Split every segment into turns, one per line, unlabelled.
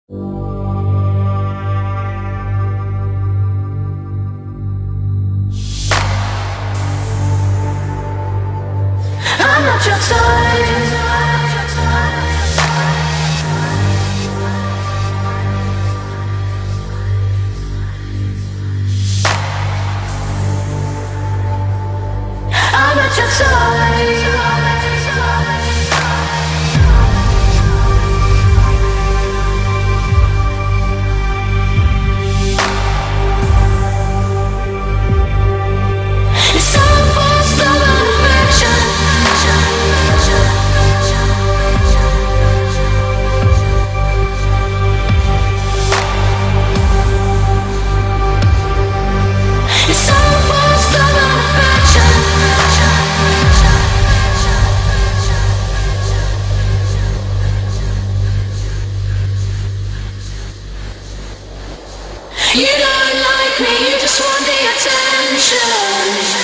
I'm not your type. I'm not your type. It's all for stubborn affection. It's all for stubborn affection. You don't like me, you just want the attention.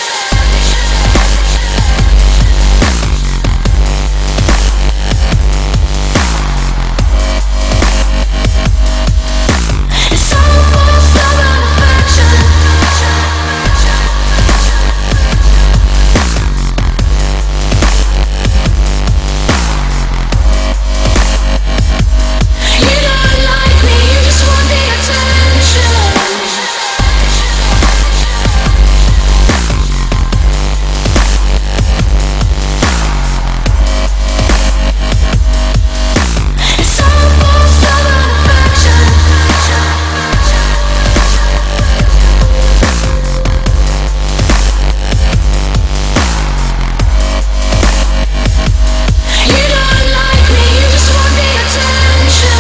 It's all for stubborn affection. You don't like me, you just want the attention. It's all for stubborn affection. You don't like me, you just want the attention.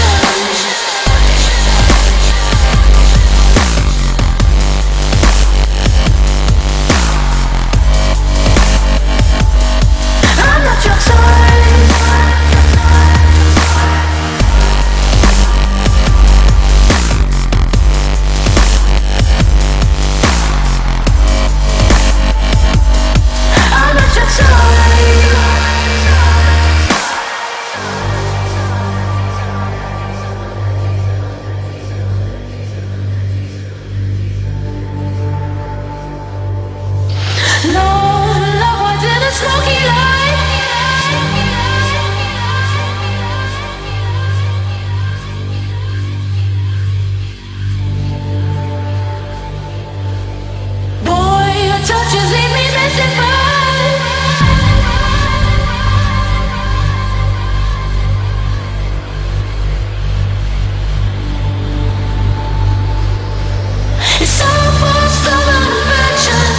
I'm not your type. I'm not your type. No, love, why did the smoky light? Boy, your touches leave me mystified. It's all for stubborn affection.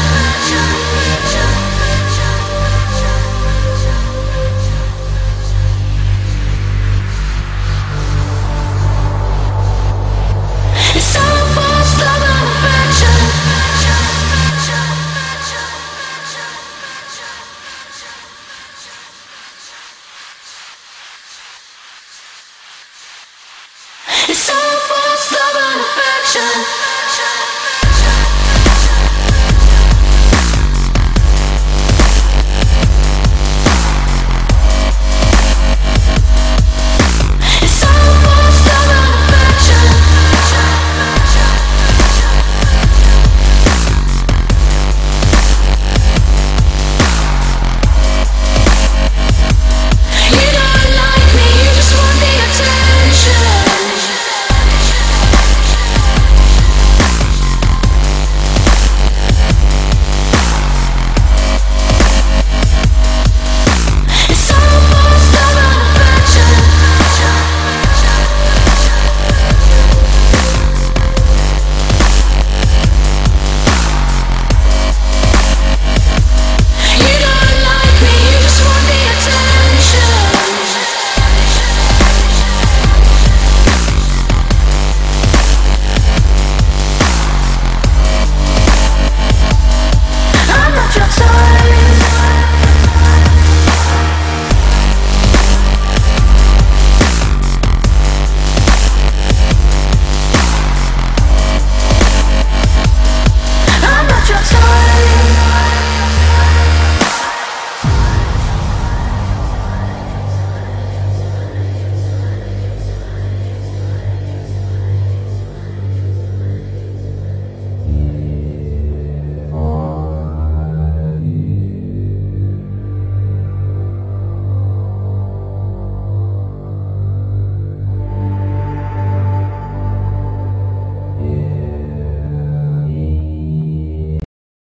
It's all for stubborn affection. It's all